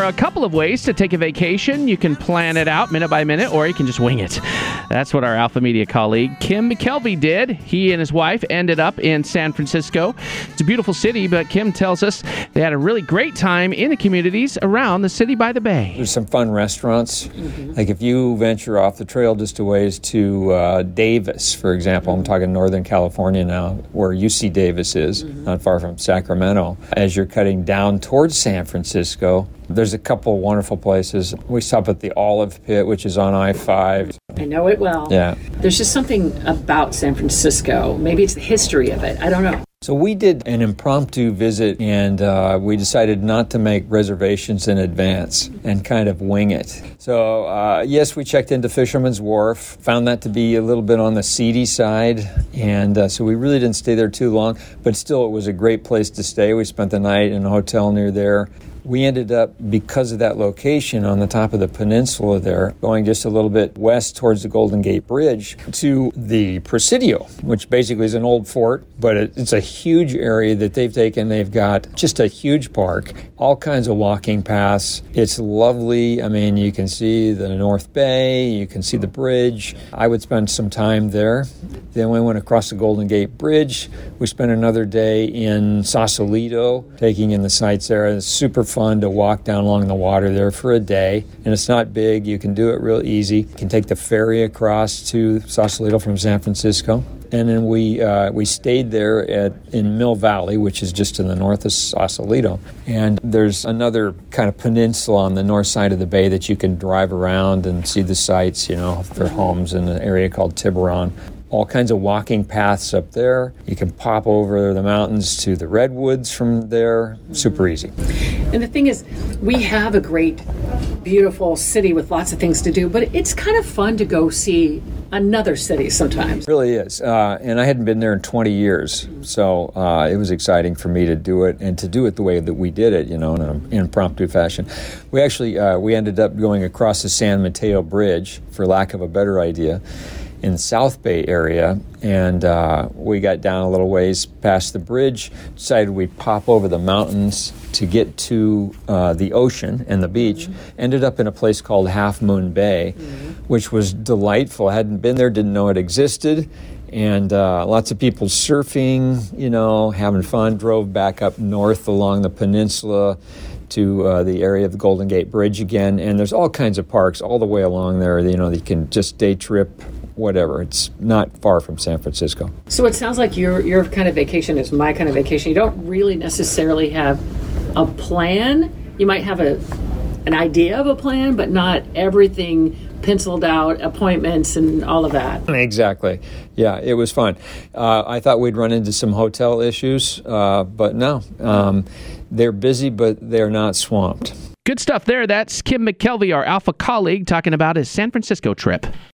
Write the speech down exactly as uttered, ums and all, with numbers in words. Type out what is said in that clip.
a couple of ways to take a vacation. You can plan it out minute by minute, or you can just wing it. That's what our Alpha Media colleague, Kim McKelvey, did. He and his wife ended up in San Francisco. It's a beautiful city, but Kim tells us they had a really great time in the communities around the city by the bay. There's some fun restaurants. Mm-hmm. Like if you venture off the trail just a ways to uh, Davis, for example, I'm talking Northern California now, where U C Davis is, mm-hmm. not far from Sacramento. As you're cutting down towards San Francisco, there's a couple wonderful places. We stop at the Olive Pit, which is on I five. I know it well. Yeah. There's just something about San Francisco. Maybe it's the history of it. I don't know. So we did an impromptu visit, and uh, we decided not to make reservations in advance and kind of wing it. So, uh, yes, we checked into Fisherman's Wharf, found that to be a little bit on the seedy side, and uh, so we really didn't stay there too long, but still it was a great place to stay. We spent the night in a hotel near there. We ended up, because of that location on the top of the peninsula there, going just a little bit west towards the Golden Gate Bridge to the Presidio, which basically is an old fort, but it, it's a huge area that they've taken. They've got just a huge park, all kinds of walking paths. It's lovely. I mean, you can see the North Bay, you can see the bridge. I would spend some time there. Then we went across the Golden Gate Bridge. We spent another day in Sausalito, taking in the sights there. It's super fun to walk down along the water there for a day. And it's not big. You can do it real easy. You can take the ferry across to Sausalito from San Francisco. And then we uh, we stayed there at in Mill Valley, which is just to the north of Sausalito. And there's another kind of peninsula on the north side of the bay that you can drive around and see the sights, you know, for homes in an area called Tiburon. All kinds of walking paths up there. You can pop over the mountains to the redwoods from there. Super easy. And the thing is, we have a great, beautiful city with lots of things to do, but it's kind of fun to go see another city sometimes. It really is. Uh, and I hadn't been there in twenty years, so uh, it was exciting for me to do it, and to do it the way that we did it, you know, in an impromptu fashion. We actually, uh, we ended up going across the San Mateo Bridge, for lack of a better idea, in the South Bay area, and uh, we got down a little ways past the bridge, decided we'd pop over the mountains to get to uh, the ocean and the beach, mm-hmm. ended up in a place called Half Moon Bay, mm-hmm. which was delightful. I hadn't been there, didn't know it existed, and uh, lots of people surfing, you know, having fun, drove back up north along the peninsula to uh, the area of the Golden Gate Bridge again, and there's all kinds of parks all the way along there, you know, you can just day trip, whatever. It's not far from San Francisco. So it sounds like your your kind of vacation is my kind of vacation. You don't really necessarily have a plan. You might have a an idea of a plan, but not everything penciled out, appointments and all of that. Exactly. Yeah, it was fun. Uh, I thought we'd run into some hotel issues, uh, but no. Um, they're busy, but they're not swamped. Good stuff there. That's Kim McKelvey, our Alpha colleague, talking about his San Francisco trip.